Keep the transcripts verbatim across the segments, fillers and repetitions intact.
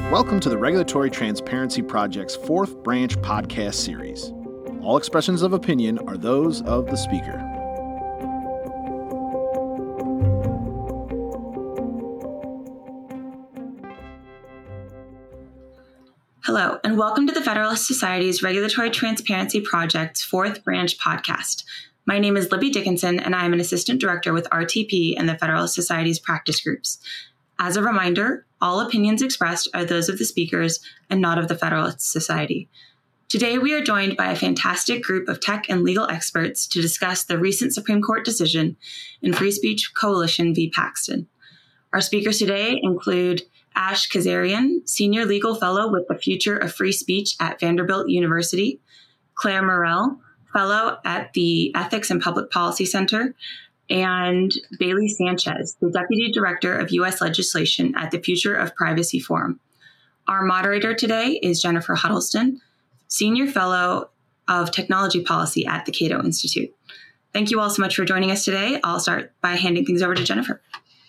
Welcome to the Regulatory Transparency Project's fourth branch podcast series. All expressions of opinion are those of the speaker. Hello, and welcome to the Federalist Society's Regulatory Transparency Project's fourth branch podcast. My name is Libby Dickinson, and I am an assistant director with R T P and the Federalist Society's practice groups. As a reminder, all opinions expressed are those of the speakers and not of the Federalist Society. Today, we are joined by a fantastic group of tech and legal experts to discuss the recent Supreme Court decision in Free Speech Coalition v. Paxton. Our speakers today include Ash Kazarian, Senior Legal Fellow with the Future of Free Speech at Vanderbilt University, Claire Morell, Fellow at the Ethics and Public Policy Center, and Bailey Sanchez, the Deputy Director of U S Legislation at the Future of Privacy Forum. Our moderator today is Jennifer Huddleston, Senior Fellow of Technology Policy at the Cato Institute. Thank you all so much for joining us today. I'll start by handing things over to Jennifer.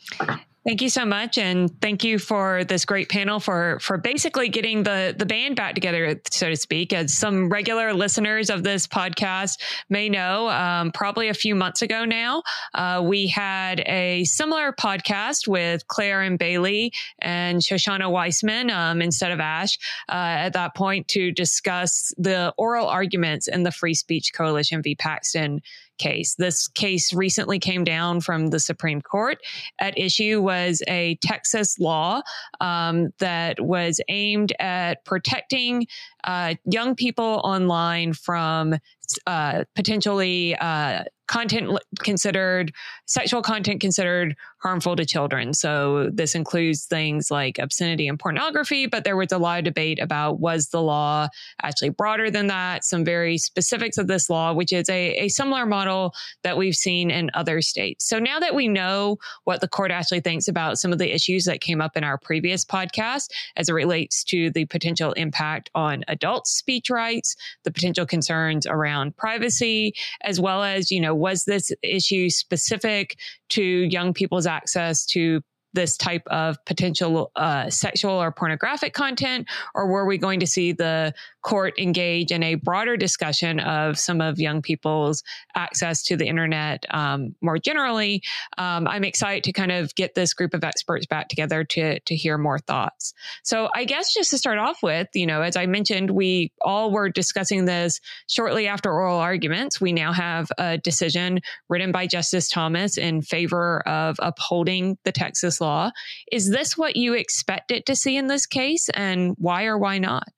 Thank you so much. And thank you for this great panel for, for basically getting the, the band back together, so to speak. As some regular listeners of this podcast may know, um, probably a few months ago now, uh, we had a similar podcast with Claire and Bailey and Shoshana Weissman um, instead of Ash uh, at that point to discuss the oral arguments in the Free Speech Coalition v. Paxton case. This case recently came down from the Supreme Court. At issue was a Texas law um, that was aimed at protecting uh, young people online from uh, potentially uh, content considered, sexual content considered harmful to children. So this includes things like obscenity and pornography, but there was a lot of debate about was the law actually broader than that, some very specifics of this law, which is a, a similar model that we've seen in other states. So now that we know what the court actually thinks about some of the issues that came up in our previous podcast as it relates to the potential impact on adult speech rights, the potential concerns around privacy, as well as, you know, was this issue specific to young people's access to this type of potential uh, sexual or pornographic content, or were we going to see the court engage in a broader discussion of some of young people's access to the internet um, more generally? Um, I'm excited to kind of get this group of experts back together to, to hear more thoughts. So I guess just to start off with, you know, as I mentioned, we all were discussing this shortly after oral arguments. We now have a decision written by Justice Thomas in favor of upholding the Texas law. Is this what you expected to see in this case, and why or why not?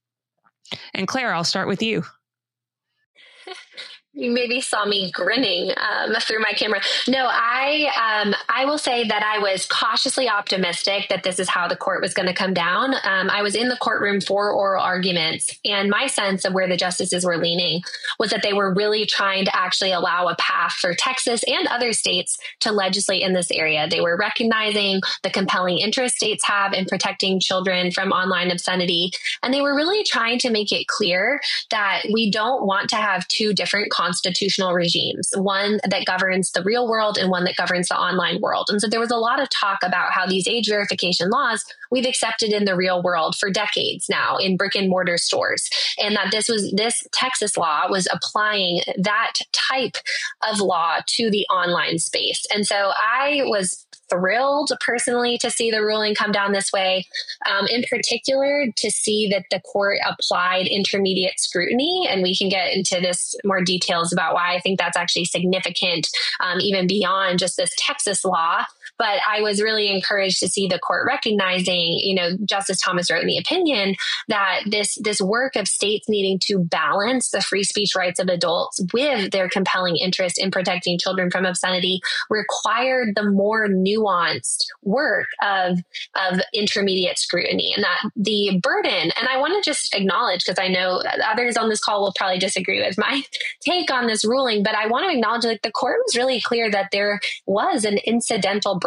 And Claire, I'll start with you. You maybe saw me grinning um, through my camera. No, I um, I will say that I was cautiously optimistic that this is how the court was going to come down. Um, I was in the courtroom for oral arguments, and my sense of where the justices were leaning was that they were really trying to actually allow a path for Texas and other states to legislate in this area. They were recognizing the compelling interest states have in protecting children from online obscenity, and they were really trying to make it clear that we don't want to have two different constitutional regimes, one that governs the real world and one that governs the online world. And so there was a lot of talk about how these age verification laws we've accepted in the real world for decades now in brick and mortar stores, and that this was this Texas law was applying that type of law to the online space. And so I was thrilled personally to see the ruling come down this way, um, in particular to see that the court applied intermediate scrutiny. And we can get into this more details about why I think that's actually significant, um, even beyond just this Texas law. But I was really encouraged to see the court recognizing, you know, Justice Thomas wrote in the opinion that this this work of states needing to balance the free speech rights of adults with their compelling interest in protecting children from obscenity required the more nuanced work of, of intermediate scrutiny, and that the burden, and I want to just acknowledge, because I know others on this call will probably disagree with my take on this ruling, but I want to acknowledge that the court was really clear that there was an incidental burden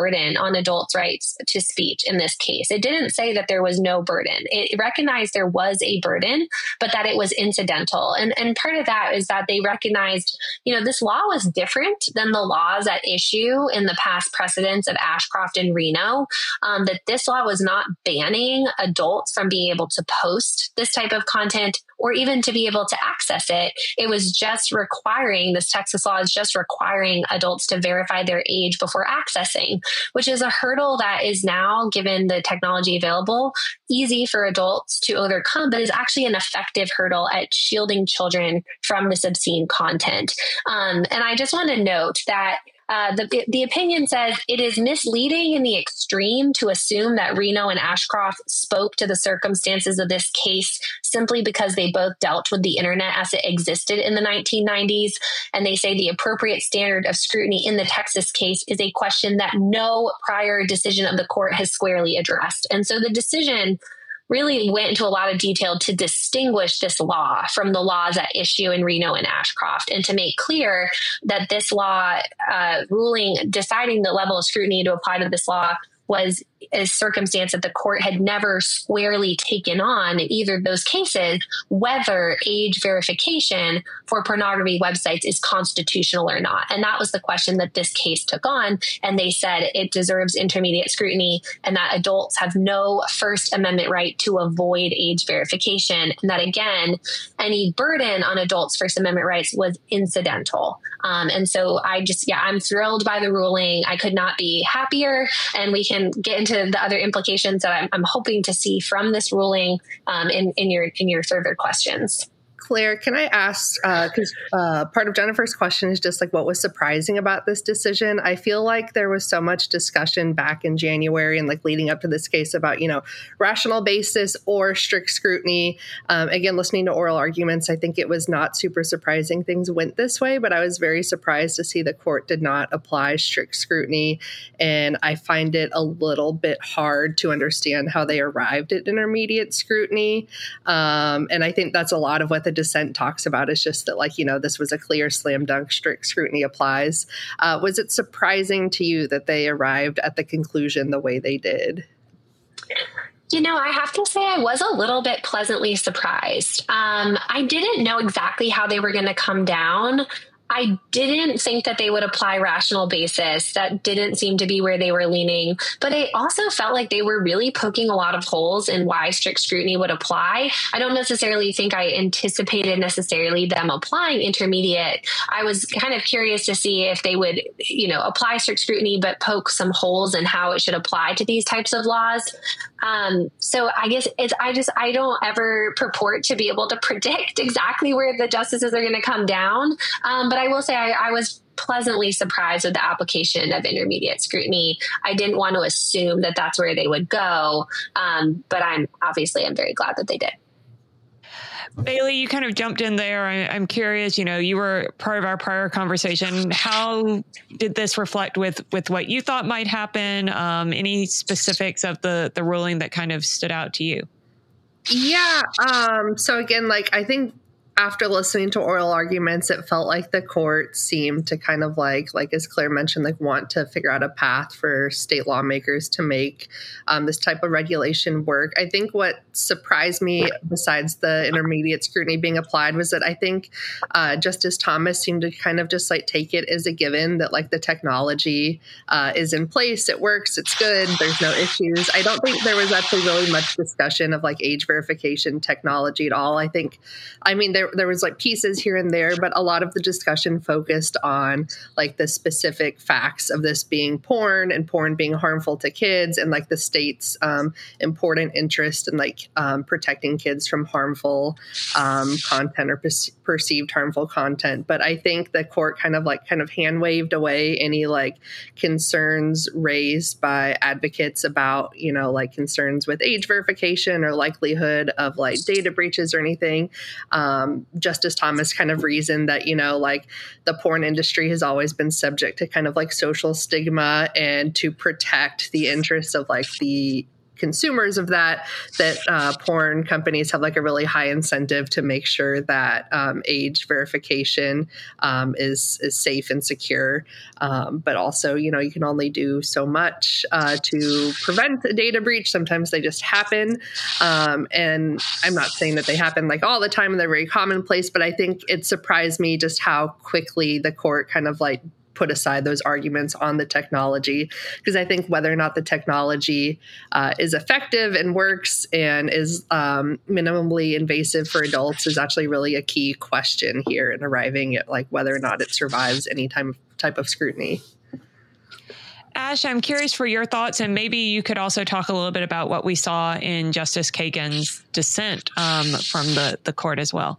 burden on adults' rights to speech in this case. It didn't say that there was no burden. It recognized there was a burden, but that it was incidental. And, and part of that is that they recognized, you know, this law was different than the laws at issue in the past precedents of Ashcroft and Reno, um, that this law was not banning adults from being able to post this type of content or even to be able to access it. It was just requiring, this Texas law is just requiring adults to verify their age before accessing, which is a hurdle that is now, given the technology available, easy for adults to overcome, but is actually an effective hurdle at shielding children from this obscene content. Um, and I just want to note that Uh, the, the opinion says it is misleading in the extreme to assume that Reno and Ashcroft spoke to the circumstances of this case simply because they both dealt with the internet as it existed in the nineteen nineties. And they say the appropriate standard of scrutiny in the Texas case is a question that no prior decision of the court has squarely addressed. And so the decision really went into a lot of detail to distinguish this law from the laws at issue in Reno and Ashcroft, and to make clear that this law uh, ruling, deciding the level of scrutiny to apply to this law was a circumstance that the court had never squarely taken on in either of those cases, whether age verification for pornography websites is constitutional or not. And that was the question that this case took on. And they said it deserves intermediate scrutiny and that adults have no First Amendment right to avoid age verification. And that, again, any burden on adults' First Amendment rights was incidental. Um, and so I just, yeah, I'm thrilled by the ruling. I could not be happier. And we can get into the other implications that I'm, I'm hoping to see from this ruling um, in, in your in your further questions. Claire, can I ask, because uh, uh, part of Jennifer's question is just like what was surprising about this decision? I feel like there was so much discussion back in January and like leading up to this case about, you know, rational basis or strict scrutiny. Um, again, listening to oral arguments, I think it was not super surprising things went this way, but I was very surprised to see the court did not apply strict scrutiny. And I find it a little bit hard to understand how they arrived at intermediate scrutiny. Um, and I think that's a lot of what the dissent talks about, is just that, like, you know, this was a clear slam dunk, strict scrutiny applies. Uh, was it surprising to you that they arrived at the conclusion the way they did? You know, I have to say I was a little bit pleasantly surprised. Um, I didn't know exactly how they were going to come down. I didn't think that they would apply rational basis. That didn't seem to be where they were leaning. But I also felt like they were really poking a lot of holes in why strict scrutiny would apply. I don't necessarily think I anticipated necessarily them applying intermediate. I was kind of curious to see if they would, you know, apply strict scrutiny, but poke some holes in how it should apply to these types of laws. Um, so I guess it's, I just, I don't ever purport to be able to predict exactly where the justices are going to come down. Um, but I will say I, I was pleasantly surprised with the application of intermediate scrutiny. I didn't want to assume that that's where they would go. Um, but I'm obviously, I'm very glad that they did. Bailey, you kind of jumped in there. I, I'm curious, you know, you were part of our prior conversation. How did this reflect with, with what you thought might happen? Um, any specifics of the, the ruling that kind of stood out to you? Yeah. Um, so again, like, I think after listening to oral arguments, it felt like the court seemed to kind of like, like as Claire mentioned, like want to figure out a path for state lawmakers to make um, this type of regulation work. I think what surprised me, besides the intermediate scrutiny being applied, was that I think uh, Justice Thomas seemed to kind of just like take it as a given that like the technology uh, is in place, it works, it's good, there's no issues. I don't think there was actually really much discussion of like age verification technology at all. I think, I mean, there There was like pieces here and there, but a lot of the discussion focused on like the specific facts of this being porn and porn being harmful to kids, and like the state's um, important interest in like um, protecting kids from harmful um, content or per- perceived harmful content. But I think the court kind of like kind of hand waved away any like concerns raised by advocates about, you know, like concerns with age verification or likelihood of like data breaches or anything. Um, Justice Thomas kind of reasoned that, you know, like the porn industry has always been subject to kind of like social stigma, and to protect the interests of like the consumers of that, that uh, porn companies have like a really high incentive to make sure that um, age verification um, is is safe and secure. Um, but also, you know, you can only do so much uh, to prevent a data breach. Sometimes they just happen. Um, and I'm not saying that they happen like all the time and they're very commonplace, but I think it surprised me just how quickly the court kind of like put aside those arguments on the technology, because I think whether or not the technology uh, is effective and works and is um, minimally invasive for adults is actually really a key question here in arriving at like whether or not it survives any type of, type of scrutiny. Ash, I'm curious for your thoughts, and maybe you could also talk a little bit about what we saw in Justice Kagan's dissent um, from the, the court as well.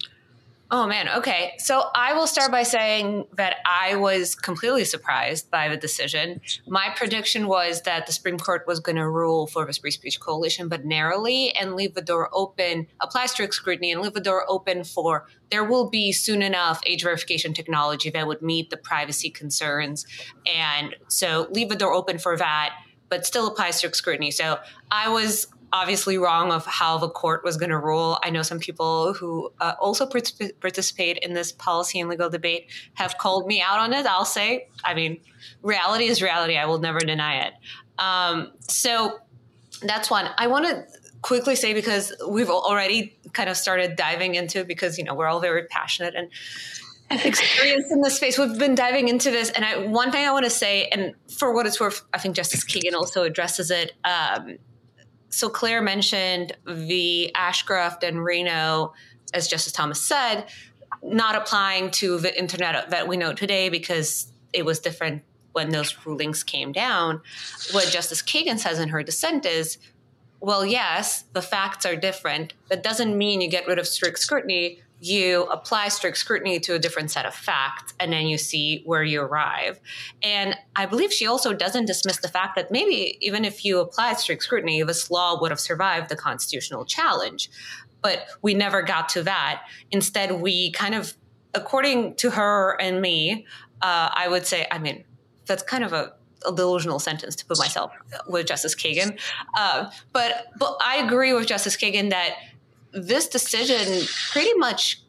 Oh, man. Okay. So I will start by saying that I was completely surprised by the decision. My prediction was that the Supreme Court was going to rule for the Free Speech Coalition, but narrowly, and leave the door open, apply strict scrutiny, and leave the door open for there will be soon enough age verification technology that would meet the privacy concerns. And so leave the door open for that, but still apply strict scrutiny. So I was obviously wrong of how the court was going to rule. I know some people who uh, also particip- participate in this policy and legal debate have called me out on it. I'll say, I mean, reality is reality. I will never deny it. Um, so that's one. I want to quickly say, because we've already kind of started diving into it, because, you know, we're all very passionate and experienced in this space. We've been diving into this. And I, one thing I want to say, and for what it's worth, I think Justice Kagan also addresses it. Um, So Claire mentioned the Ashcroft and Reno, as Justice Thomas said, not applying to the internet that we know today because it was different when those rulings came down. What Justice Kagan says in her dissent is, well, yes, the facts are different. That doesn't mean you get rid of strict scrutiny. You apply strict scrutiny to a different set of facts, and then you see where you arrive. And I believe she also doesn't dismiss the fact that maybe even if you applied strict scrutiny, this law would have survived the constitutional challenge. But we never got to that. Instead, we kind of, according to her and me, uh, I would say, I mean, that's kind of a a delusional sentence to put myself with Justice Kagan. Uh, but but I agree with Justice Kagan that this decision pretty much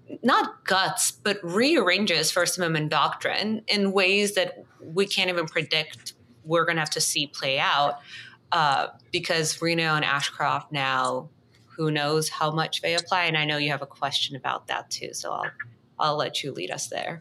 not guts, but rearranges First Amendment doctrine in ways that we can't even predict we're going to have to see play out uh, because Reno and Ashcroft now, who knows how much they apply. And I know you have a question about that too. So I'll, I'll let you lead us there.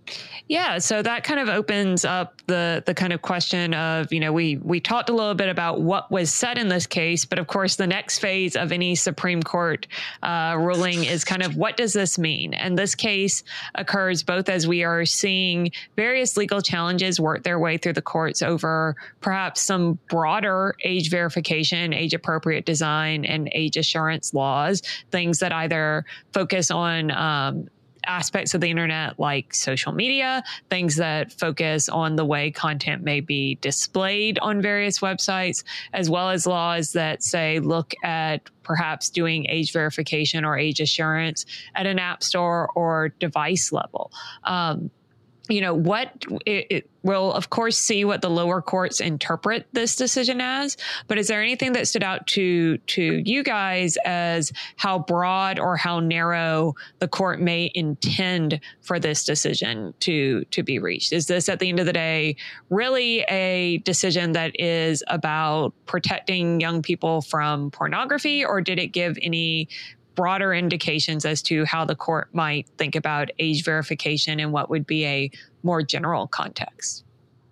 Yeah, so that kind of opens up the the kind of question of, you know, we we talked a little bit about what was said in this case, but of course the next phase of any Supreme Court uh, ruling is kind of what does this mean? And this case occurs both as we are seeing various legal challenges work their way through the courts over perhaps some broader age verification, age appropriate design, and age assurance laws, things that either focus on um, aspects of the internet like social media, things that focus on the way content may be displayed on various websites, as well as laws that say, look at perhaps doing age verification or age assurance at an app store or device level. Um, you know, what it, it will, of course, see what the lower courts interpret this decision as. But is there anything that stood out to to you guys as how broad or how narrow the court may intend for this decision to to be reached? Is this, at the end of the day, really a decision that is about protecting young people from pornography, or did it give any broader indications as to how the court might think about age verification in what would be a more general context?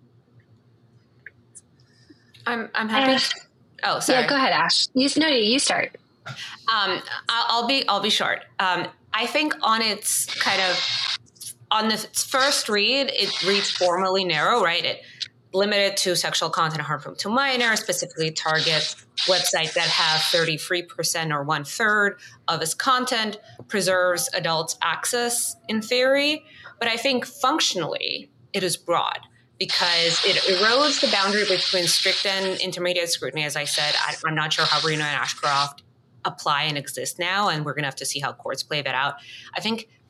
I'm I'm happy. Ash. Oh, sorry. Yeah, go ahead, Ash. You no, you start. Um, I'll, I'll be I'll be short. Um, I think on its kind of on the first read, it reads formally narrow, right? It limited to sexual content harmful to minors, specifically target websites that have thirty-three percent or one third of its content, preserves adults' access in theory. But I think functionally it is broad because it erodes the boundary between strict and intermediate scrutiny. As I said, I, I'm not sure how Reno and Ashcroft apply and exist now, and we're going to have to see how courts play that out. I think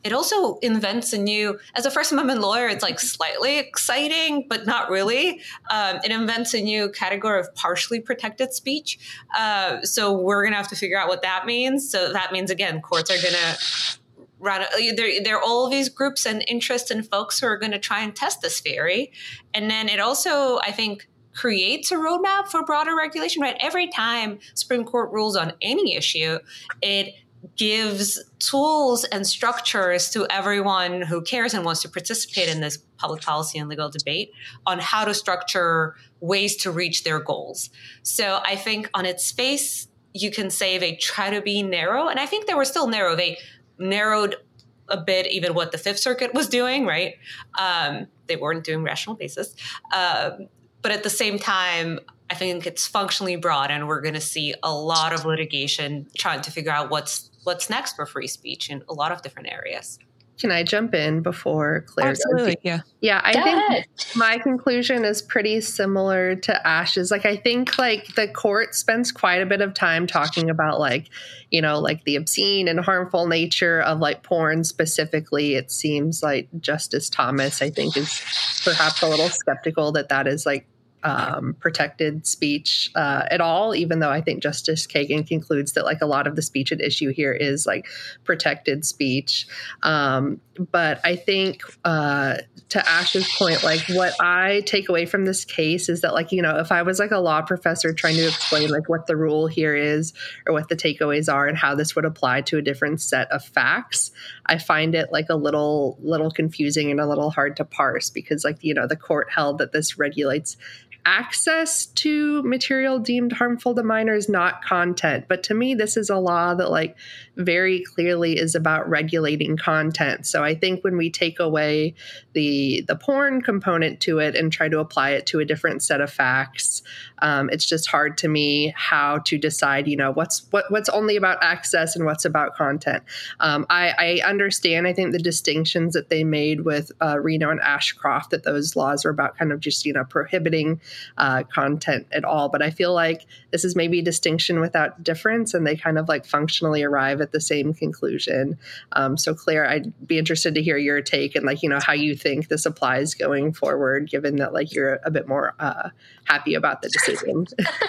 it also invents a new, as a First Amendment lawyer, it's like slightly exciting, but not really. Um, it invents a new category of partially protected speech. Uh, so we're going to have to figure out what that means. So that means, again, courts are going to run, there, there are all of these groups and interests and folks who are going to try and test this theory. And then it also, I think, creates a roadmap for broader regulation, right? Every time Supreme Court rules on any issue, it gives tools and structures to everyone who cares and wants to participate in this public policy and legal debate on how to structure ways to reach their goals. So I think on its face, you can say they try to be narrow. And I think they were still narrow. They narrowed a bit even what the Fifth Circuit was doing, right? Um, they weren't doing rational basis. Um, but at the same time, I think it's functionally broad, and we're going to see a lot of litigation trying to figure out what's what's next for free speech in a lot of different areas. Can I jump in before Claire Absolutely, goes? yeah. Yeah, I Go think ahead. my conclusion is pretty similar to Ash's. Like, I think, like, the court spends quite a bit of time talking about, like, you know, like the obscene and harmful nature of, like, porn specifically. It seems like Justice Thomas, I think, is perhaps a little skeptical that that is, like, um, protected speech uh, at all, even though I think Justice Kagan concludes that, like, a lot of the speech at issue here is, like, protected speech. Um, but I think uh, to Ash's point, like, what I take away from this case is that, like, you know, if I was, like, a law professor trying to explain, like, what the rule here is or what the takeaways are and how this would apply to a different set of facts, I find it, like, a little, little confusing and a little hard to parse because, like, you know, the court held that this regulates access to material deemed harmful to minors, not content. But to me, this is a law that, like, very clearly is about regulating content. So I think when we take away the the porn component to it and try to apply it to a different set of facts, um, it's just hard to me how to decide, you know, what's what what's only about access and what's about content. Um, I, I understand, I think, the distinctions that they made with uh, Reno and Ashcroft, that those laws are about kind of just, you know, prohibiting uh, content at all. But I feel like this is maybe a distinction without difference, and they kind of, like, functionally arrive at the same conclusion. Um, so Claire, I'd be interested to hear your take and, like, you know, how you think this applies going forward, given that, like, you're a bit more uh, happy about the decision.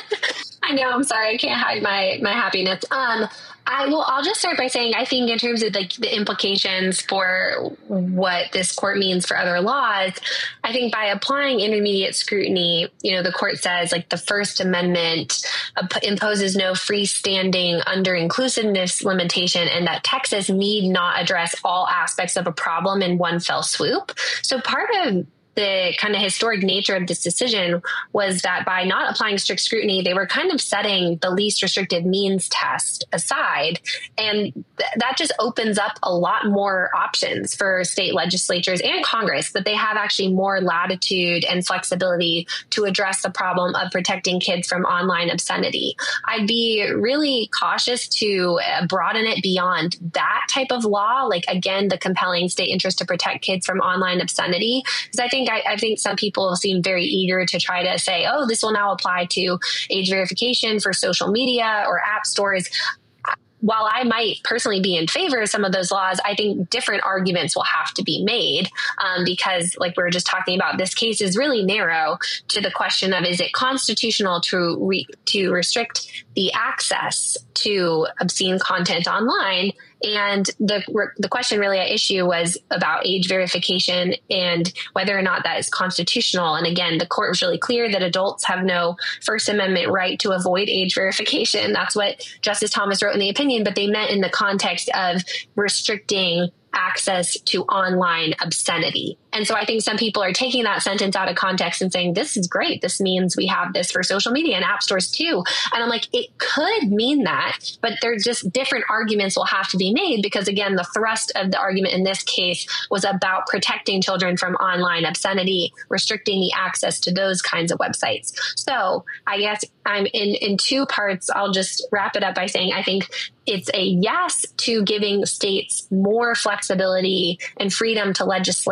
I know. I'm sorry. I can't hide my my happiness. Um, I will. I'll just start by saying I think in terms of like the implications for what this court means for other laws, I think by applying intermediate scrutiny, you know, the court says like the First Amendment uh, imposes no freestanding under inclusiveness limitation, and that Texas need not address all aspects of a problem in one fell swoop. So part of the kind of historic nature of this decision was that by not applying strict scrutiny, they were kind of setting the least restrictive means test aside. And th- that just opens up a lot more options for state legislatures and Congress, that they have actually more latitude and flexibility to address the problem of protecting kids from online obscenity. I'd be really cautious to broaden it beyond that type of law. Like, again, the compelling state interest to protect kids from online obscenity, because I think I, I think some people seem very eager to try to say, oh, this will now apply to age verification for social media or app stores. While I might personally be in favor of some of those laws, I think different arguments will have to be made um, because, like we were just talking about, this case is really narrow to the question of, is it constitutional to re- to restrict the access to obscene content online? And the the question really at issue was about age verification and whether or not that is constitutional. And again, the court was really clear that adults have no First Amendment right to avoid age verification. That's what Justice Thomas wrote in the opinion, but they meant in the context of restricting access to online obscenity. And so I think some people are taking that sentence out of context and saying, this is great. This means we have this for social media and app stores too. And I'm like, it could mean that, but there's just different arguments will have to be made because, again, the thrust of the argument in this case was about protecting children from online obscenity, restricting the access to those kinds of websites. So I guess I'm in, in two parts. I'll just wrap it up by saying I think it's a yes to giving states more flexibility and freedom to legislate in the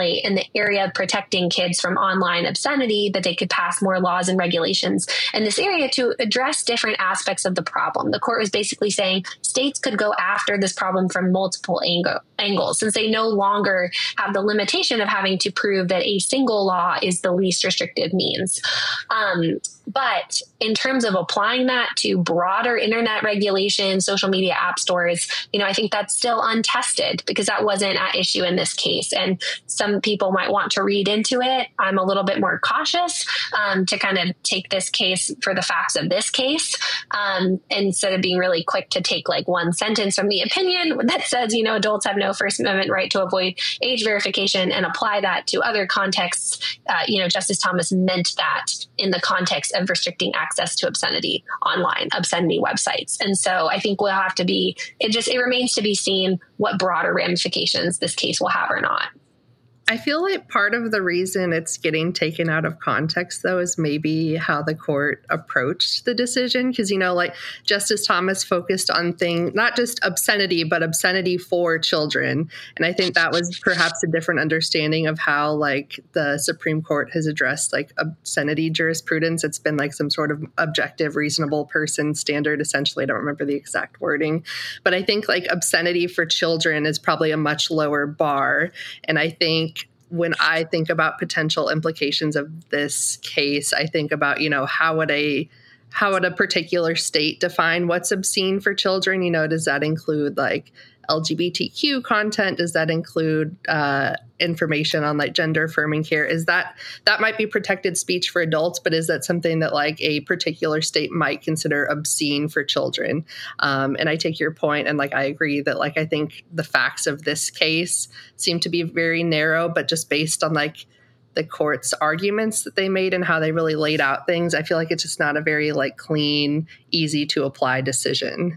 area of protecting kids from online obscenity, that they could pass more laws and regulations in this area to address different aspects of the problem. The court was basically saying states could go after this problem from multiple angle, angles, since they no longer have the limitation of having to prove that a single law is the least restrictive means. Um, But in terms of applying that to broader internet regulation, social media app stores, you know, I think that's still untested because that wasn't at issue in this case. And some people might want to read into it. I'm a little bit more cautious um, to kind of take this case for the facts of this case um, instead of being really quick to take like one sentence from the opinion that says, you know, adults have no First Amendment right to avoid age verification and apply that to other contexts. Uh, you know, Justice Thomas meant that in the context of restricting access to obscenity online, obscenity websites. And so I think we'll have to be, it just, it remains to be seen what broader ramifications this case will have or not. I feel like part of the reason it's getting taken out of context, though, is maybe how the court approached the decision. Because, you know, like Justice Thomas focused on things, not just obscenity, but obscenity for children. And I think that was perhaps a different understanding of how, like, the Supreme Court has addressed, like, obscenity jurisprudence. It's been like some sort of objective, reasonable person standard, essentially. I don't remember the exact wording. But I think, like, obscenity for children is probably a much lower bar. And I think when I think about potential implications of this case, I think about, you know, how would a how would a particular state define what's obscene for children? You know, does that include like L G B T Q content? Does that include uh, information on like gender affirming care? Is that that might be protected speech for adults, but is that something that like a particular state might consider obscene for children? Um, and I take your point, and like I agree that like I think the facts of this case seem to be very narrow, but just based on like the court's arguments that they made and how they really laid out things, I feel like it's just not a very like clean, easy to apply decision.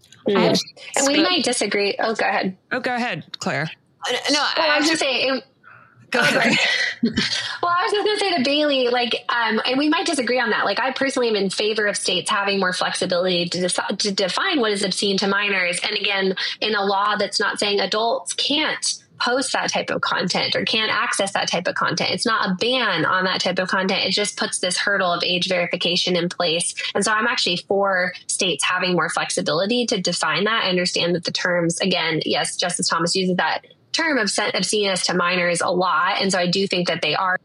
Mm. And we might disagree. Oh, go ahead. Oh, go ahead, Claire. No, well, I, I was just saying. Go ahead. Well, I was just going to say to Bailey, like, um, and we might disagree on that. Like, I personally am in favor of states having more flexibility to, decide, to define what is obscene to minors. And again, in a law that's not saying adults can't post that type of content or can't access that type of content. It's not a ban on that type of content. It just puts this hurdle of age verification in place. And so I'm actually for states having more flexibility to define that. I understand that the terms, again, yes, Justice Thomas uses that term of obsceneness to minors a lot. And so I do think that they are.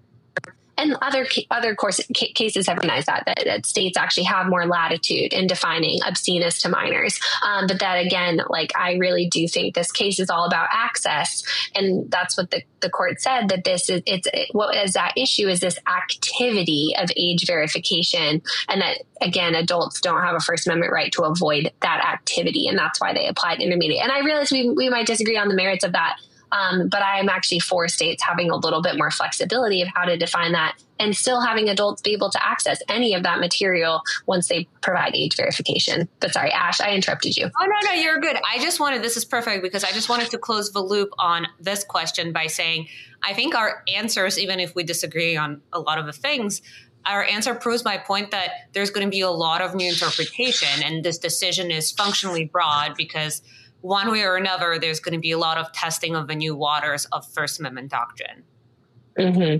And other other course, cases have recognized that, that, that states actually have more latitude in defining obsceneness to minors. Um, but that, again, like, I really do think this case is all about access. And that's what the, the court said, that this is, it's, it, what is that issue is this activity of age verification. And that, again, adults don't have a First Amendment right to avoid that activity. And that's why they applied intermediate. And I realize we, we might disagree on the merits of that. Um, but I am actually for states having a little bit more flexibility of how to define that and still having adults be able to access any of that material once they provide age verification. But sorry, Ash, I interrupted you. Oh, no, no, you're good. I just wanted, this is perfect because I just wanted to close the loop on this question by saying, I think our answers, even if we disagree on a lot of the things, our answer proves my point that there's going to be a lot of new interpretation, and this decision is functionally broad because one way or another, there's going to be a lot of testing of the new waters of First Amendment doctrine. Mm-hmm.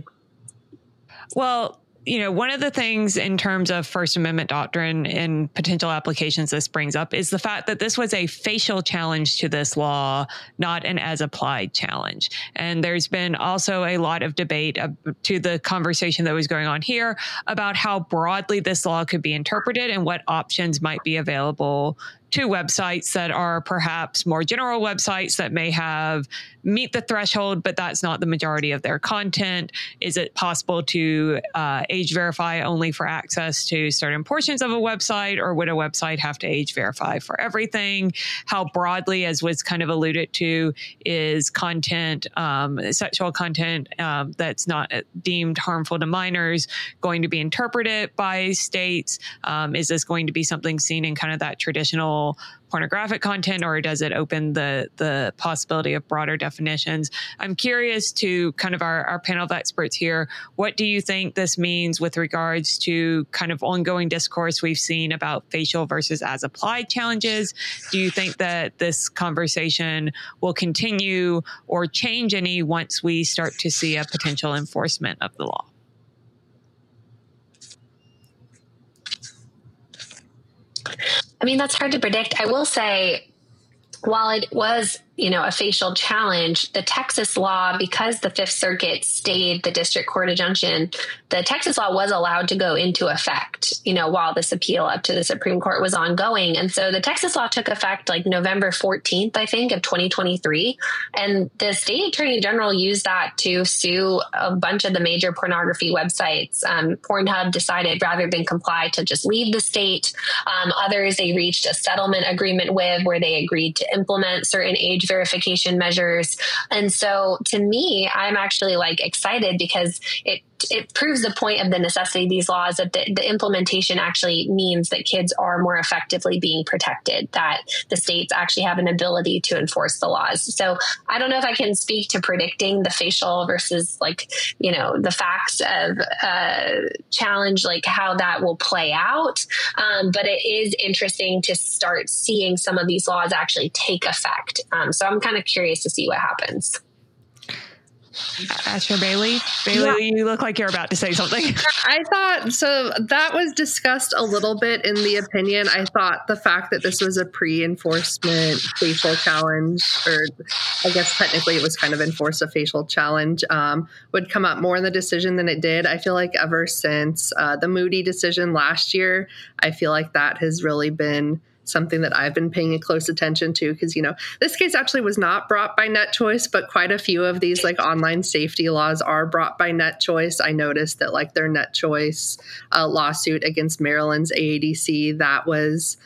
Well, you know, one of the things in terms of First Amendment doctrine and potential applications this brings up is the fact that this was a facial challenge to this law, not an as applied challenge. And there's been also a lot of debate uh, to the conversation that was going on here about how broadly this law could be interpreted and what options might be available to websites that are perhaps more general websites that may have meet the threshold, but that's not the majority of their content. Is it possible to uh, age verify only for access to certain portions of a website, or would a website have to age verify for everything? How broadly, as was kind of alluded to, is content, um, sexual content um, that's not deemed harmful to minors going to be interpreted by states? Um, is this going to be something seen in kind of that traditional traditional pornographic content, or does it open the the possibility of broader definitions? I'm curious to kind of our, our panel of experts here. What do you think this means with regards to kind of ongoing discourse we've seen about facial versus as applied challenges? Do you think that this conversation will continue or change any once we start to see a potential enforcement of the law? I mean, that's hard to predict. I will say, while it was, you know, a facial challenge, the Texas law, because the Fifth Circuit stayed the district court injunction, the Texas law was allowed to go into effect, you know, while this appeal up to the Supreme Court was ongoing. And so the Texas law took effect like November fourteenth, I think, of twenty twenty-three. And the state attorney general used that to sue a bunch of the major pornography websites. Um, Pornhub decided rather than comply to just leave the state. Um, others they reached a settlement agreement with where they agreed to implement certain age verification measures. And so to me, I'm actually like excited because it it proves the point of the necessity of these laws, that the, the implementation actually means that kids are more effectively being protected, that the states actually have an ability to enforce the laws. So I don't know if I can speak to predicting the facial versus like, you know, the facts of uh, challenge, like how that will play out. Um, but it is interesting to start seeing some of these laws actually take effect. Um, so I'm kind of curious to see what happens. Asher Bailey. Bailey, yeah. You look like you're about to say something. I thought, so that was discussed a little bit in the opinion. I thought the fact that this was a pre-enforcement facial challenge, or I guess technically it was kind of enforced a facial challenge, um, would come up more in the decision than it did. I feel like ever since uh, the Moody decision last year, I feel like that has really been something that I've been paying close attention to, because, you know, this case actually was not brought by NetChoice, but quite a few of these like online safety laws are brought by NetChoice. I noticed that like their NetChoice uh, lawsuit against Maryland's A A D C, that was,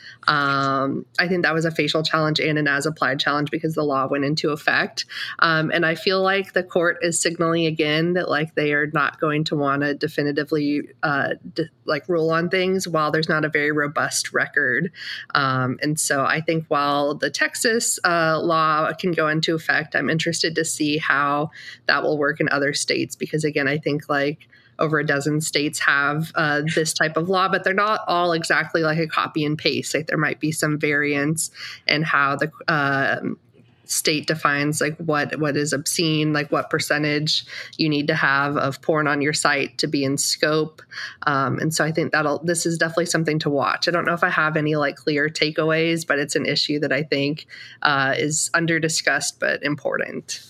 um, I think that was a facial challenge and an as applied challenge because the law went into effect. Um, and I feel like the court is signaling again that like they are not going to want to definitively uh, d- like rule on things while there's not a very robust record. Um, Um, and so I think while the Texas uh, law can go into effect, I'm interested to see how that will work in other states, because, again, I think like over a dozen states have uh, this type of law, but they're not all exactly like a copy and paste. Like there might be some variance in how the uh, state defines like what what is obscene, like what percentage you need to have of porn on your site to be in scope. Um, and so I think that'll this is definitely something to watch. I don't know if I have any like clear takeaways, but it's an issue that I think uh, is under discussed but important.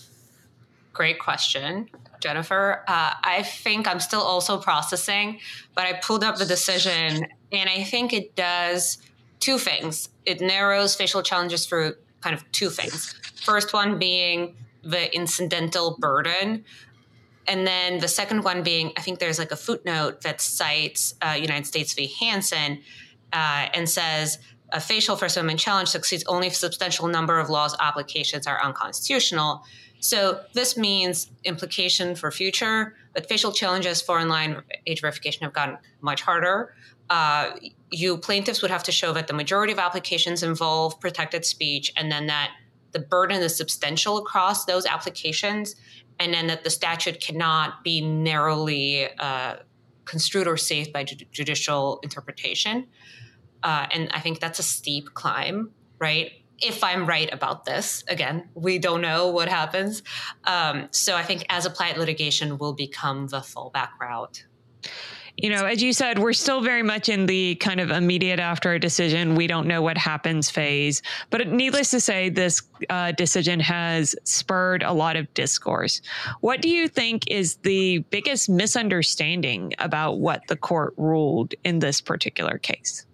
Great question, Jennifer. Uh, I think I'm still also processing, but I pulled up the decision and I think it does two things. It narrows facial challenges for kind of two things. First one being the incidental burden. And then the second one being, I think there's like a footnote that cites uh, United States v. Hansen uh, and says a facial First Amendment challenge succeeds only if a substantial number of laws applications are unconstitutional. So this means implication for future, but facial challenges for online age verification have gotten much harder. Uh, you plaintiffs would have to show that the majority of applications involve protected speech, and then that the burden is substantial across those applications, and then that the statute cannot be narrowly uh, construed or saved by ju- judicial interpretation. Uh, and I think that's a steep climb, right? If I'm right about this, again, we don't know what happens. Um, so I think as applied litigation will become the fallback route. You know, as you said, we're still very much in the kind of immediate after a decision, we don't know what happens phase. But needless to say, this uh, decision has spurred a lot of discourse. What do you think is the biggest misunderstanding about what the court ruled in this particular case?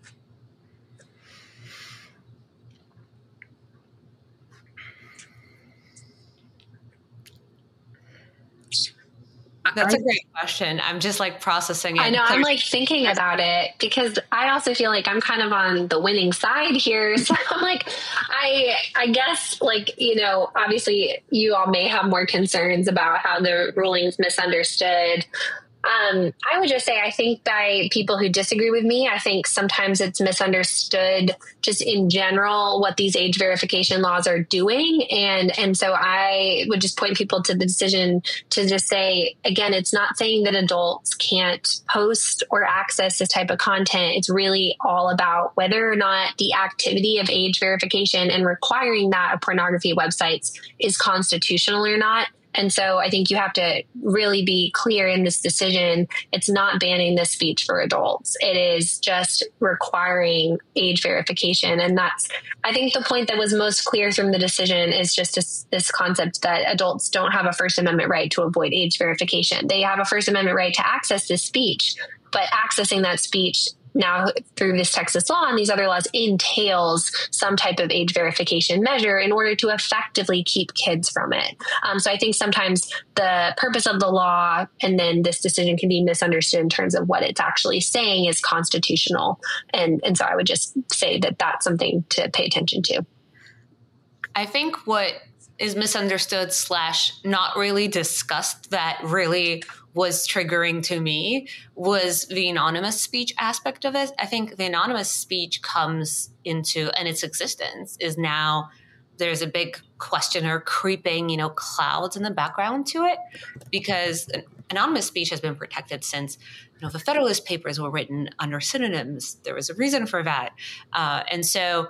That's a great question. I'm just like processing it. I know. I'm like thinking about it because I also feel like I'm kind of on the winning side here. So I'm like, I, I guess like, you know, obviously you all may have more concerns about how the ruling's misunderstood. Um, I would just say, I think by people who disagree with me, I think sometimes it's misunderstood just in general what these age verification laws are doing. And, and so I would just point people to the decision to just say, again, it's not saying that adults can't post or access this type of content. It's really all about whether or not the activity of age verification and requiring that of pornography websites is constitutional or not. And so I think you have to really be clear in this decision. It's not banning this speech for adults. It is just requiring age verification. And that's, I think the point that was most clear from the decision is just this, this concept that adults don't have a First Amendment right to avoid age verification. They have a First Amendment right to access this speech, but accessing that speech now through this Texas law and these other laws entails some type of age verification measure in order to effectively keep kids from it. Um, so I think sometimes the purpose of the law and then this decision can be misunderstood in terms of what it's actually saying is constitutional. And, and so I would just say that that's something to pay attention to. I think what is misunderstood slash not really discussed that really was triggering to me was the anonymous speech aspect of it. I think the anonymous speech comes into, and its existence is now, there's a big question or creeping, you know, clouds in the background to it, because anonymous speech has been protected since, you know, the Federalist Papers were written under pseudonyms. There was a reason for that. Uh, and so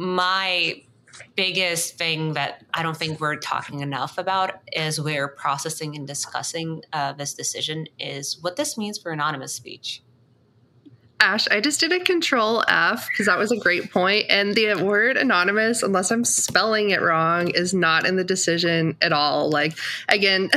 my biggest thing that I don't think we're talking enough about as we're processing and discussing uh, this decision is what this means for anonymous speech. Ash, I just did a control F because that was a great point. And the word anonymous, unless I'm spelling it wrong, is not in the decision at all. Like, again,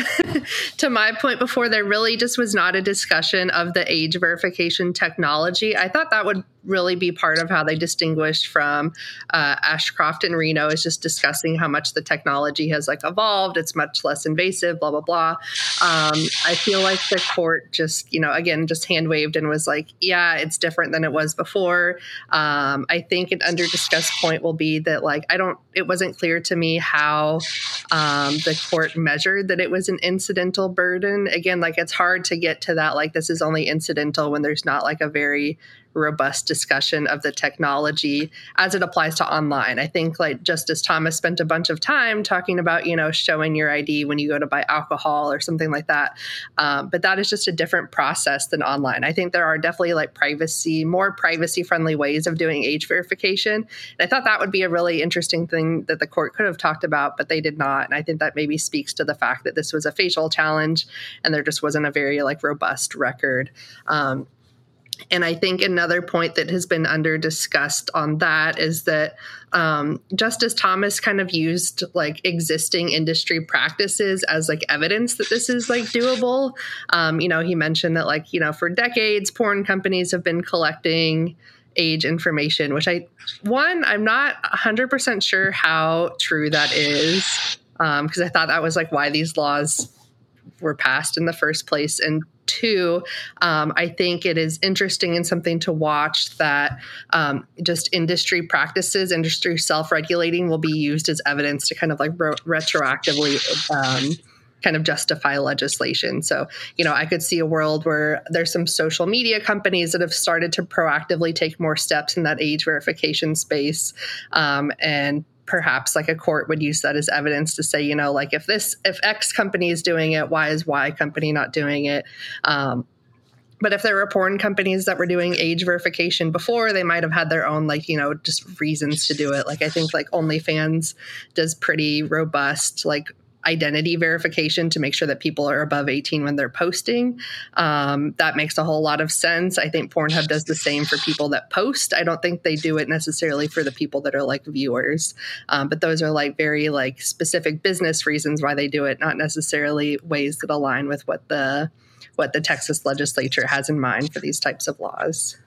to my point before, there really just was not a discussion of the age verification technology. I thought that would really be part of how they distinguished from uh, Ashcroft and Reno, is just discussing how much the technology has like evolved. It's much less invasive, blah, blah, blah. Um, I feel like the court just, you know, again, just hand waved and was like, yeah, it's different than it was before. Um, I think an under discussed point will be that, like, I don't, it wasn't clear to me how um, the court measured that it was an incidental burden. Again, like, it's hard to get to that, like, this is only incidental when there's not like a very robust discussion of the technology as it applies to online. I think, like, Justice Thomas spent a bunch of time talking about, you know, showing your I D when you go to buy alcohol or something like that. Um, but that is just a different process than online. I think there are definitely like privacy, more privacy friendly ways of doing age verification. And I thought that would be a really interesting thing that the court could have talked about, but they did not. And I think that maybe speaks to the fact that this was a facial challenge and there just wasn't a very like robust record. Um, And I think another point that has been under discussed on that is that um, Justice Thomas kind of used like existing industry practices as like evidence that this is like doable. Um, you know, he mentioned that, like, you know, for decades, porn companies have been collecting age information, which I, one, I'm not one hundred percent sure how true that is, because um, I thought that was like why these laws were passed in the first place. And two, um, I think it is interesting and something to watch that um, just industry practices, industry self-regulating will be used as evidence to kind of like ro- retroactively um, kind of justify legislation. So, you know, I could see a world where there's some social media companies that have started to proactively take more steps in that age verification space. Um, and perhaps like a court would use that as evidence to say, you know, like if this, if X company is doing it, why is Y company not doing it? Um, but if there were porn companies that were doing age verification before, they might have had their own, like, you know, just reasons to do it. Like, I think like OnlyFans does pretty robust, like, identity verification to make sure that people are above eighteen when they're posting. Um, that makes a whole lot of sense. I think Pornhub does the same for people that post. I don't think they do it necessarily for the people that are like viewers. Um, but those are like very like specific business reasons why they do it, not necessarily ways that align with what the what the Texas legislature has in mind for these types of laws.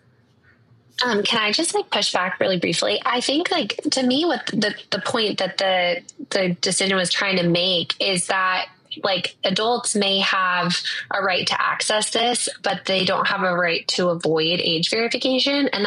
Um, can I just like push back really briefly? I think like to me, what the, the point that the the decision was trying to make is that like adults may have a right to access this, but they don't have a right to avoid age verification. And that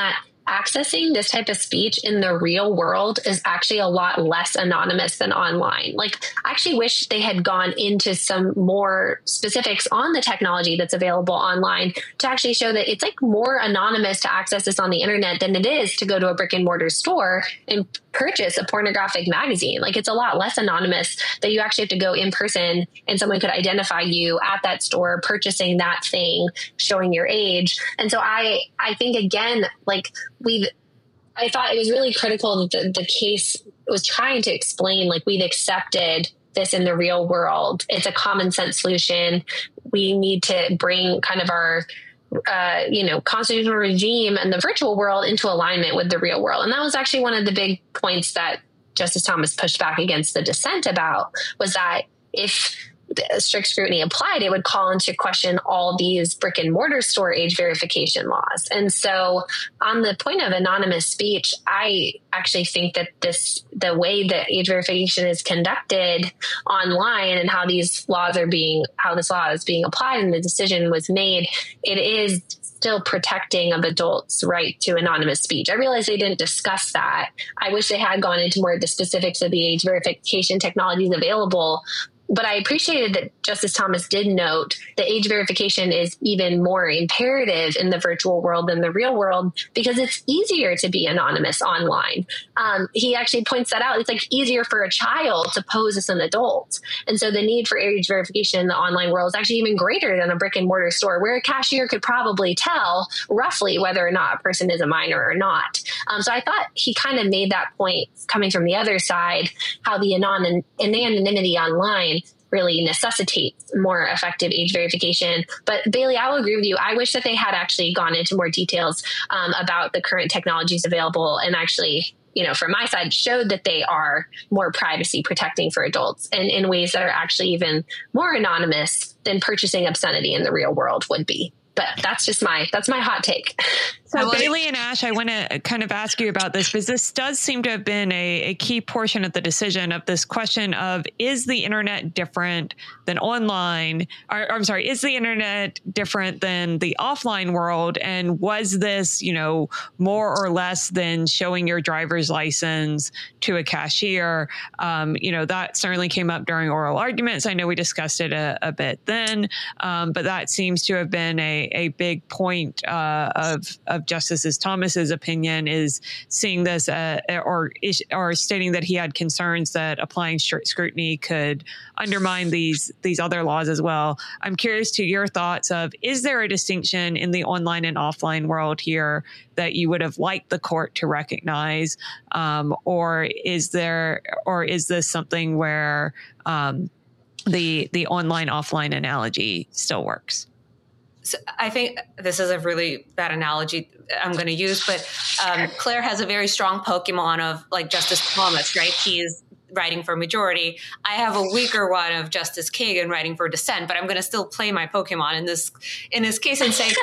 accessing this type of speech in the real world is actually a lot less anonymous than online. Like, I actually wish they had gone into some more specifics on the technology that's available online to actually show that it's like more anonymous to access this on the internet than it is to go to a brick and mortar store and purchase a pornographic magazine. Like, it's a lot less anonymous that you actually have to go in person and someone could identify you at that store purchasing that thing, showing your age. And so I, I think again, like we've, I thought it was really critical that the, the case was trying to explain, like, we've accepted this in the real world. It's a common sense solution. We need to bring kind of our Uh, you know, constitutional regime and the virtual world into alignment with the real world. And that was actually one of the big points that Justice Thomas pushed back against the dissent about, was that if the strict scrutiny applied, it would call into question all these brick and mortar store age verification laws. And so on the point of anonymous speech, I actually think that this, the way that age verification is conducted online and how these laws are being, how this law is being applied and the decision was made, it is still protecting of adults' right to anonymous speech. I realize they didn't discuss that. I wish they had gone into more of the specifics of the age verification technologies available. But I appreciated that Justice Thomas did note that age verification is even more imperative in the virtual world than the real world because it's easier to be anonymous online. Um, he actually points that out. It's like easier for a child to pose as an adult. And so the need for age verification in the online world is actually even greater than a brick and mortar store where a cashier could probably tell roughly whether or not a person is a minor or not. Um, so I thought he kind of made that point coming from the other side, how the anon- anonymity online really necessitates more effective age verification. But Bailey, I will agree with you. I wish that they had actually gone into more details um, about the current technologies available and actually, you know, from my side, showed that they are more privacy protecting for adults and in ways that are actually even more anonymous than purchasing obscenity in the real world would be. But that's just my, that's my hot take. So Bailey and Ash, I want to kind of ask you about this because this does seem to have been a, a key portion of the decision of this question of, is the internet different than online? Or, or I'm sorry, is the internet different than the offline world? And was this, you know, more or less than showing your driver's license to a cashier? Um, you know, that certainly came up during oral arguments. I know we discussed it a, a bit then, um, but that seems to have been a, a big point uh, of, of Justice Thomas's opinion, is seeing this uh, or or stating that he had concerns that applying strict scrutiny could undermine these these other laws as well. I'm curious to your thoughts of, is there a distinction in the online and offline world here that you would have liked the court to recognize, um, or is there or is this something where um, the the online offline analogy still works? So I think this is a really bad analogy I'm going to use, but um, Claire has a very strong Pokemon of like Justice Thomas, right? He's writing for majority. I have a weaker one of Justice Kagan writing for dissent, but I'm going to still play my Pokemon in this in this case and say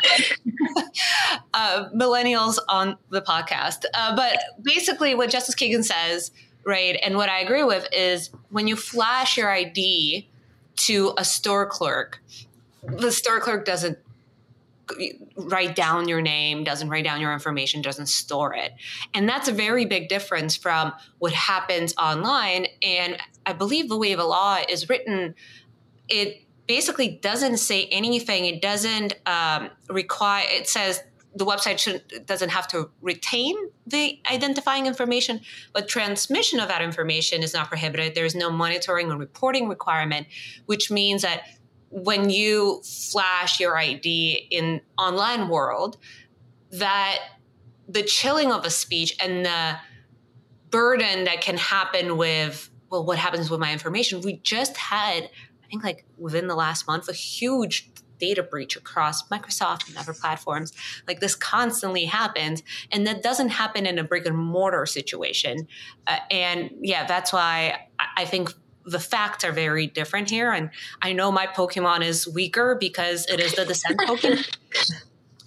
uh, millennials on the podcast. Uh, but basically what Justice Kagan says, right, and what I agree with is when you flash your I D to a store clerk, the store clerk doesn't write down your name, doesn't write down your information, doesn't store it. And that's a very big difference from what happens online. And I believe the way the law is written, it basically doesn't say anything. It doesn't um, require, it says the website shouldn't, doesn't have to retain the identifying information, but transmission of that information is not prohibited. There is no monitoring or reporting requirement, which means that when you flash your I D in online world, that the chilling of a speech and the burden that can happen with, well, what happens with my information? We just had, I think like within the last month, a huge data breach across Microsoft and other platforms. Like this constantly happens, and that doesn't happen in a brick and mortar situation. Uh, and yeah, that's why I think the facts are very different here. And I know my Pokemon is weaker because it is the dissent Pokemon.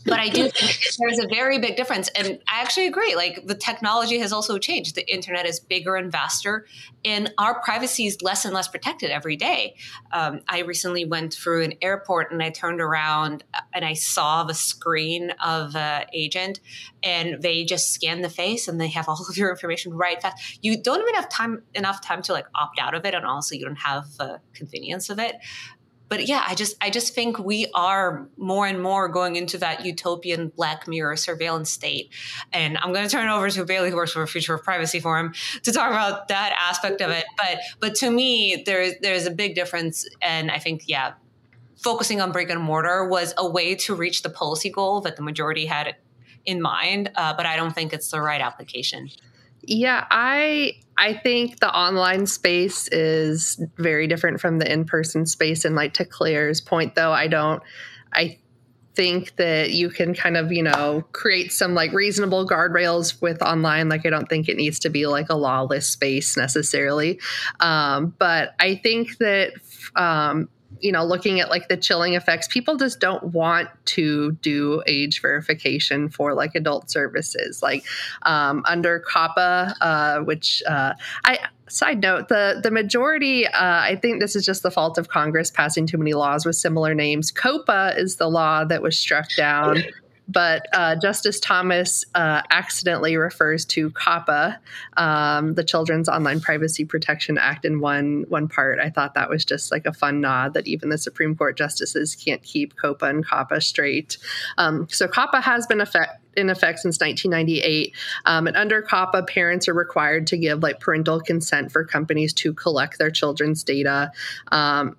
But I do think there's a very big difference. And I actually agree. Like, the technology has also changed. The internet is bigger and vaster, and our privacy is less and less protected every day. Um, I recently went through an airport and I turned around and I saw the screen of an agent, and they just scan the face and they have all of your information right fast. You don't even have time enough time to like opt out of it. And also you don't have the convenience of it. But yeah, I just I just think we are more and more going into that utopian Black Mirror surveillance state. And I'm going to turn it over to Bailey, who works for Future of Privacy Forum, to talk about that aspect of it. But but to me, there's there's a big difference. And I think, yeah, focusing on brick and mortar was a way to reach the policy goal that the majority had in mind. Uh, but I don't think it's the right application. Yeah, I I think the online space is very different from the in-person space. And like to Claire's point, though, I don't, I think that you can kind of, you know, create some like reasonable guardrails with online. Like, I don't think it needs to be like a lawless space necessarily. Um, but I think that, um, you know, looking at like the chilling effects, people just don't want to do age verification for like adult services, like um, under COPPA, uh, which uh, I side note, the the majority, uh, I think this is just the fault of Congress passing too many laws with similar names. COPPA is the law that was struck down. But uh, Justice Thomas uh, accidentally refers to COPPA, um, the Children's Online Privacy Protection Act, in one one part. I thought that was just like a fun nod that even the Supreme Court justices can't keep COPPA and COPPA straight. Um, so COPPA has been effect- in effect since nineteen ninety-eight. Um, and under COPPA, parents are required to give like parental consent for companies to collect their children's data. Um,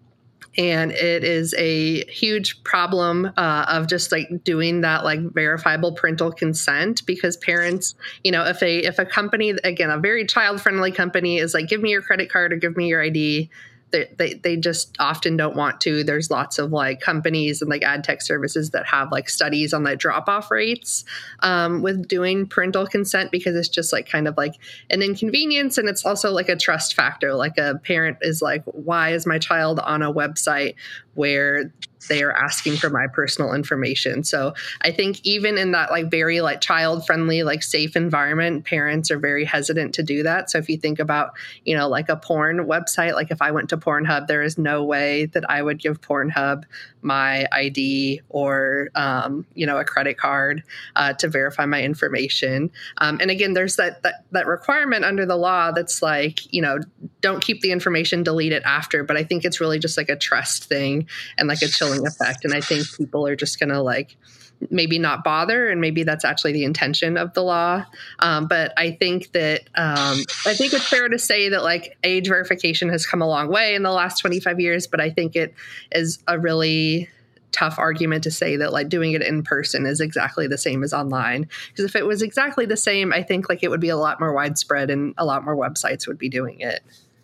And it is a huge problem uh, of just like doing that like verifiable parental consent, because parents, you know, if a if a company, again, a very child friendly company is like, give me your credit card or give me your I D, they, they they just often don't want to. There's lots of like companies and like ad tech services that have like studies on the drop off rates um, with doing parental consent, because it's just like kind of like an inconvenience. And it's also like a trust factor. Like a parent is like, why is my child on a website where they are asking for my personal information? So I think even in that like very like child friendly, like safe environment, parents are very hesitant to do that. So if you think about, you know, like a porn website, like if I went to Pornhub, there is no way that I would give Pornhub my I D or, um, you know, a credit card uh, to verify my information. Um, and again, there's that, that that requirement under the law that's like, you know, don't keep the information, delete it after. But I think it's really just like a trust thing and like a chilling effect. And I think people are just going to like maybe not bother. And maybe that's actually the intention of the law. Um, but I think that um, I think it's fair to say that like age verification has come a long way in the last twenty-five years. But I think it is a really tough argument to say that like doing it in person is exactly the same as online. Because if it was exactly the same, I think like it would be a lot more widespread and a lot more websites would be doing it.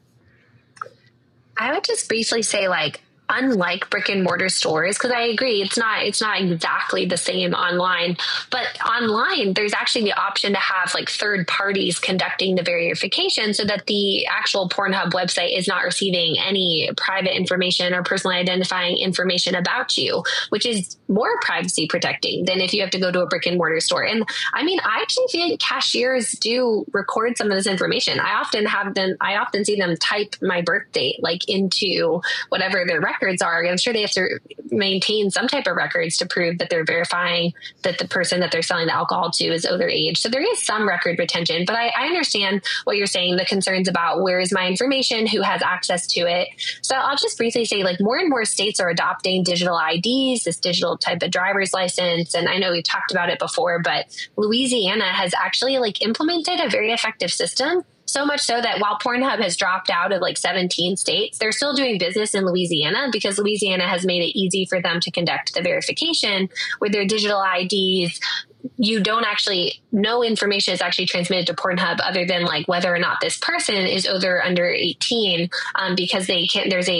I would just briefly say, like, unlike brick and mortar stores, because I agree, it's not it's not exactly the same online, but online there's actually the option to have like third parties conducting the verification so that the actual Pornhub website is not receiving any private information or personally identifying information about you, which is more privacy protecting than if you have to go to a brick and mortar store. And I mean, I actually feel like cashiers do record some of this information. I often have them, I often see them type my birth date like into whatever their record records are. I'm sure they have to maintain some type of records to prove that they're verifying that the person that they're selling the alcohol to is over age. So there is some record retention, but I, I understand what you're saying, the concerns about where is my information, who has access to it. So I'll just briefly say, like, more and more states are adopting digital I Ds, this digital type of driver's license. And I know we've talked about it before, but Louisiana has actually like implemented a very effective system. So much so that while Pornhub has dropped out of like seventeen states, they're still doing business in Louisiana because Louisiana has made it easy for them to conduct the verification with their digital I Ds. You don't actually, no information is actually transmitted to Pornhub other than like whether or not this person is over under eighteen, um, because they can't, there's a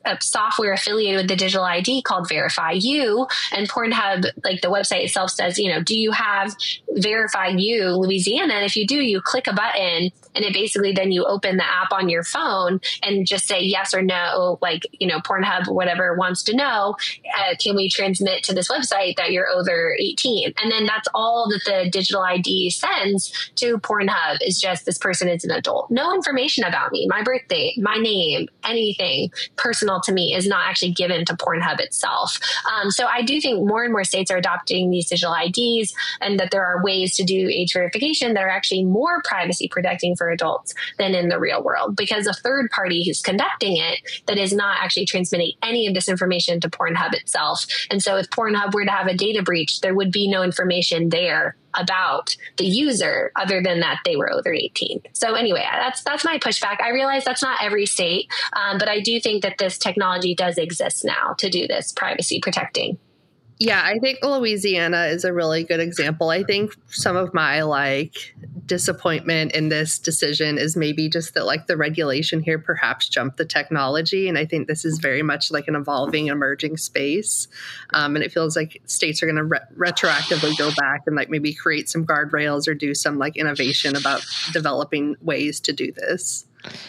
a software affiliated with the digital I D called Verify You, and Pornhub, like the website itself says, you know, do you have Verify You Louisiana? And if you do, you click a button and it basically then you open the app on your phone and just say yes or no, like, you know, Pornhub or whatever wants to know, uh, can we transmit to this website that you're over eighteen? And then that's all that the digital I D sends to Pornhub is just this person is an adult. No information about me, my birthday, my name, anything personal to me is not actually given to Pornhub itself. Um, so I do think more and more states are adopting these digital I Ds, and that there are ways to do age verification that are actually more privacy protecting for adults than in the real world, because a third party who's conducting it that is not actually transmitting any of this information to Pornhub itself. And so if Pornhub were to have a data breach, there would be no information there about the user other than that they were over eighteen. So anyway, that's that's my pushback. I realize that's not every state, um, but I do think that this technology does exist now to do this privacy protecting. Yeah, I think Louisiana is a really good example. I think some of my like disappointment in this decision is maybe just that like the regulation here perhaps jumped the technology. And I think this is very much like an evolving, emerging space. Um, and it feels like states are going to re- retroactively go back and like maybe create some guardrails or do some like innovation about developing ways to do this.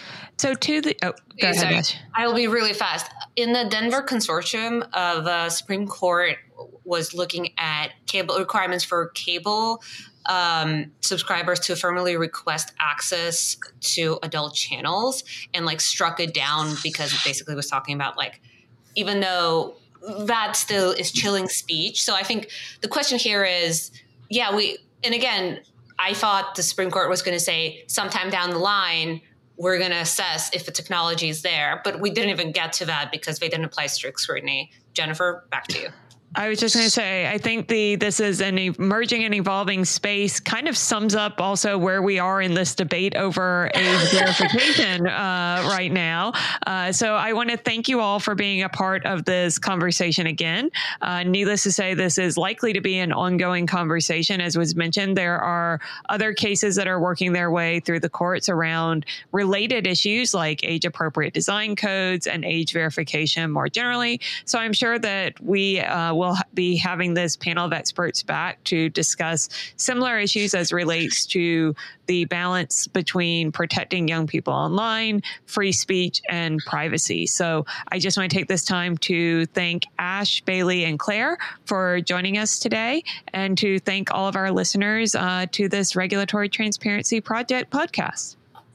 So to the, oh, go ahead, Sorry, Ash. I will be really fast. In the Denver consortium, uh, the Supreme Court was looking at cable requirements for cable um, subscribers to affirmatively request access to adult channels, and like struck it down because it basically was talking about like, even though that still is chilling speech. So I think the question here is, yeah, we, and again, I thought the Supreme Court was going to say sometime down the line, we're going to assess if the technology is there, but we didn't even get to that because they didn't apply strict scrutiny. Jennifer, back to you. I was just going to say, I think the this is an emerging and evolving space, kind of sums up also where we are in this debate over age verification uh, right now. Uh, so I want to thank you all for being a part of this conversation again. Uh, needless to say, this is likely to be an ongoing conversation. As was mentioned, there are other cases that are working their way through the courts around related issues like age-appropriate design codes and age verification more generally. So I'm sure that we uh, will be having this panel of experts back to discuss similar issues as relates to the balance between protecting young people online, free speech, and privacy. So I just want to take this time to thank Ash, Bailey, and Claire for joining us today, and to thank all of our listeners uh, to this Regulatory Transparency Project podcast.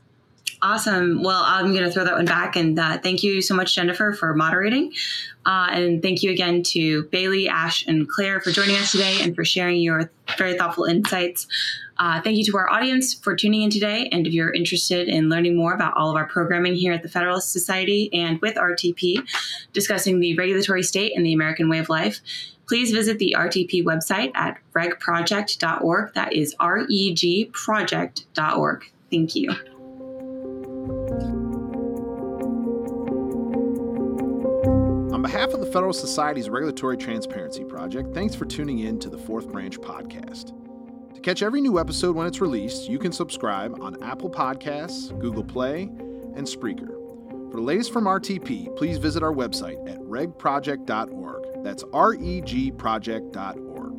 Awesome. Well, I'm going to throw that one back. And uh, thank you so much, Jennifer, for moderating. Uh, and thank you again to Bailey, Ash, and Claire for joining us today and for sharing your very thoughtful insights. Uh, thank you to our audience for tuning in today. And if you're interested in learning more about all of our programming here at the Federalist Society and with R T P, discussing the regulatory state and the American way of life, please visit the R T P website at reg project dot org. That is R E G project dot org. Thank you. On behalf of the Federal Society's Regulatory Transparency Project, thanks for tuning in to the Fourth Branch podcast. To catch every new episode when it's released, you can subscribe on Apple Podcasts, Google Play, and Spreaker. For the latest from R T P, please visit our website at reg project dot org. That's R E G project dot org.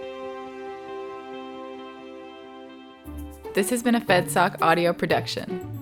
This has been a FedSoc audio production.